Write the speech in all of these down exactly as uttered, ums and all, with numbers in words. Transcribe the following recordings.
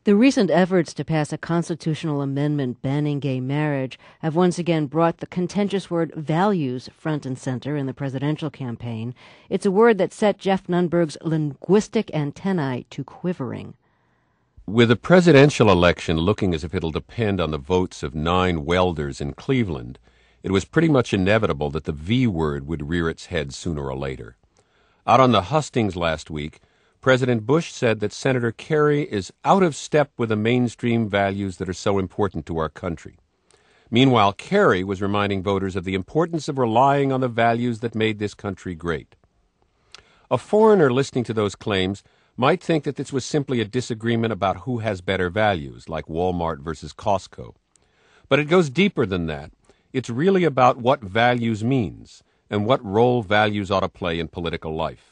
The recent efforts to pass a constitutional amendment banning gay marriage have once again brought the contentious word values front and center in the presidential campaign. It's a word that set Jeff Nunberg's linguistic antennae to quivering. With the presidential election looking as if it'll depend on the votes of nine welders in Cleveland, it was pretty much inevitable that the V word would rear its head sooner or later. Out on the hustings last week, President Bush said that Senator Kerry is out of step with the mainstream values that are so important to our country. Meanwhile, Kerry was reminding voters of the importance of relying on the values that made this country great. A foreigner listening to those claims might think that this was simply a disagreement about who has better values, like Walmart versus Costco. But it goes deeper than that. It's really about what values means and what role values ought to play in political life.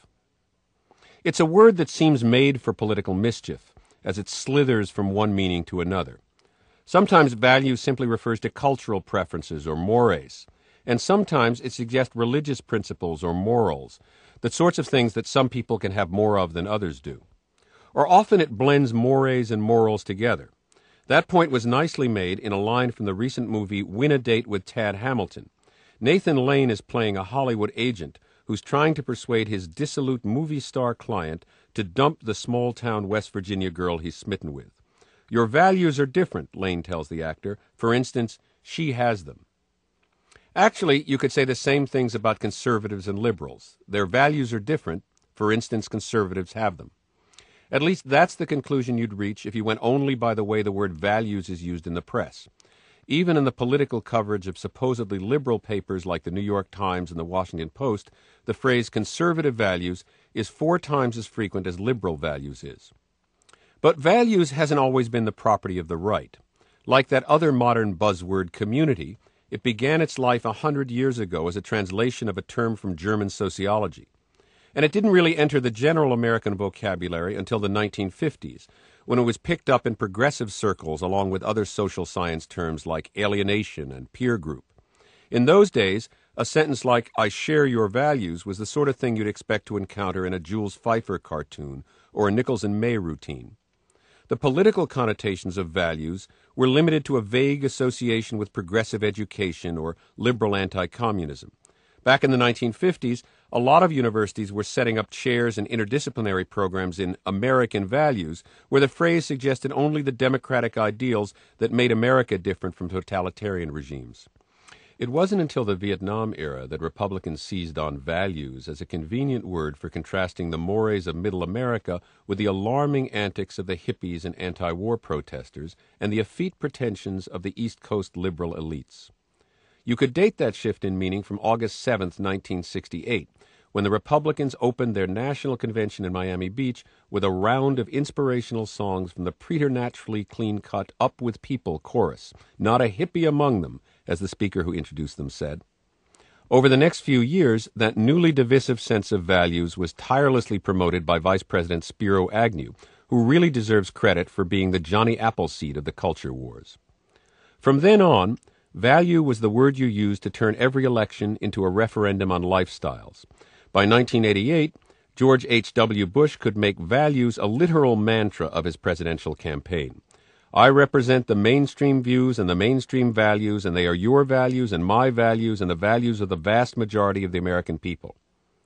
It's a word that seems made for political mischief, as it slithers from one meaning to another. Sometimes value simply refers to cultural preferences or mores, and sometimes it suggests religious principles or morals, the sorts of things that some people can have more of than others do. Or often it blends mores and morals together. That point was nicely made in a line from the recent movie Win a Date with Tad Hamilton. Nathan Lane is playing a Hollywood agent who's trying to persuade his dissolute movie star client to dump the small-town West Virginia girl he's smitten with. Your values are different, Lane tells the actor. For instance, she has them. Actually, you could say the same things about conservatives and liberals. Their values are different. For instance, conservatives have them. At least that's the conclusion you'd reach if you went only by the way the word values is used in the press. Even in the political coverage of supposedly liberal papers like the New York Times and the Washington Post, the phrase conservative values is four times as frequent as liberal values is. But values hasn't always been the property of the right. Like that other modern buzzword, community, it began its life a hundred years ago as a translation of a term from German sociology. And it didn't really enter the general American vocabulary until the nineteen fifties, when it was picked up in progressive circles along with other social science terms like alienation and peer group. In those days, a sentence like, I share your values, was the sort of thing you'd expect to encounter in a Jules Feiffer cartoon or a Nichols and May routine. The political connotations of values were limited to a vague association with progressive education or liberal anti-communism. Back in the nineteen fifties, a lot of universities were setting up chairs and interdisciplinary programs in American values, where the phrase suggested only the democratic ideals that made America different from totalitarian regimes. It wasn't until the Vietnam era that Republicans seized on values as a convenient word for contrasting the mores of middle America with the alarming antics of the hippies and anti-war protesters and the effete pretensions of the East Coast liberal elites. You could date that shift in meaning from August seventh, nineteen sixty-eight, when the Republicans opened their national convention in Miami Beach with a round of inspirational songs from the preternaturally clean-cut Up With People chorus, not a hippie among them, as the speaker who introduced them said. Over the next few years, that newly divisive sense of values was tirelessly promoted by Vice President Spiro Agnew, who really deserves credit for being the Johnny Appleseed of the culture wars. From then on, value was the word you used to turn every election into a referendum on lifestyles. By nineteen eighty-eight, George H W Bush could make values a literal mantra of his presidential campaign. I represent the mainstream views and the mainstream values, and they are your values and my values and the values of the vast majority of the American people.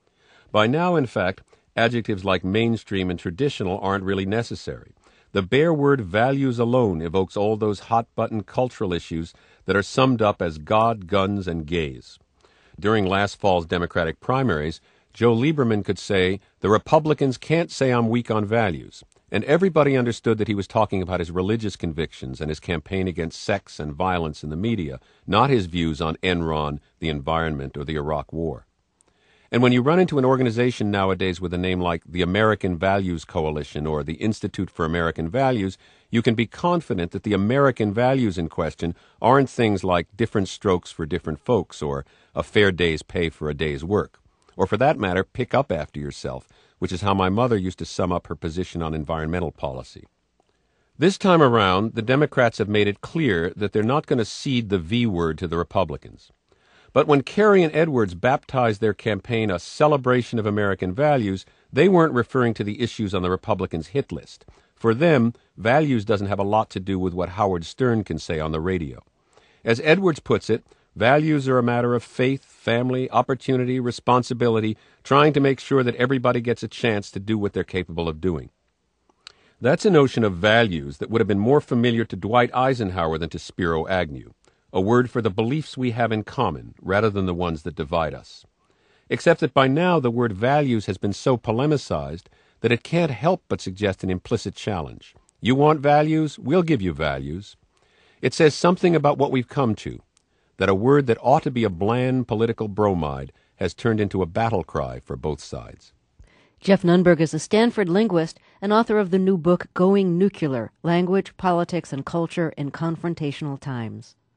By now, in fact, adjectives like mainstream and traditional aren't really necessary. The bare word values alone evokes all those hot-button cultural issues that are summed up as God, guns, and gays. During last fall's Democratic primaries, Joe Lieberman could say, the Republicans can't say I'm weak on values. And everybody understood that he was talking about his religious convictions and his campaign against sex and violence in the media, not his views on Enron, the environment, or the Iraq War. And when you run into an organization nowadays with a name like the American Values Coalition or the Institute for American Values, you can be confident that the American values in question aren't things like different strokes for different folks or a fair day's pay for a day's work. Or for that matter, pick up after yourself, which is how my mother used to sum up her position on environmental policy. This time around, the Democrats have made it clear that they're not going to cede the V word to the Republicans. But when Kerry and Edwards baptized their campaign a celebration of American values, they weren't referring to the issues on the Republicans' hit list. For them, values doesn't have a lot to do with what Howard Stern can say on the radio. As Edwards puts it, values are a matter of faith, family, opportunity, responsibility, trying to make sure that everybody gets a chance to do what they're capable of doing. That's a notion of values that would have been more familiar to Dwight Eisenhower than to Spiro Agnew, a word for the beliefs we have in common rather than the ones that divide us. Except that by now the word values has been so polemicized that it can't help but suggest an implicit challenge. You want values? We'll give you values. It says something about what we've come to, that a word that ought to be a bland political bromide has turned into a battle cry for both sides. Jeff Nunberg is a Stanford linguist and author of the new book Going Nuclear: Language, Politics, and Culture in Confrontational Times.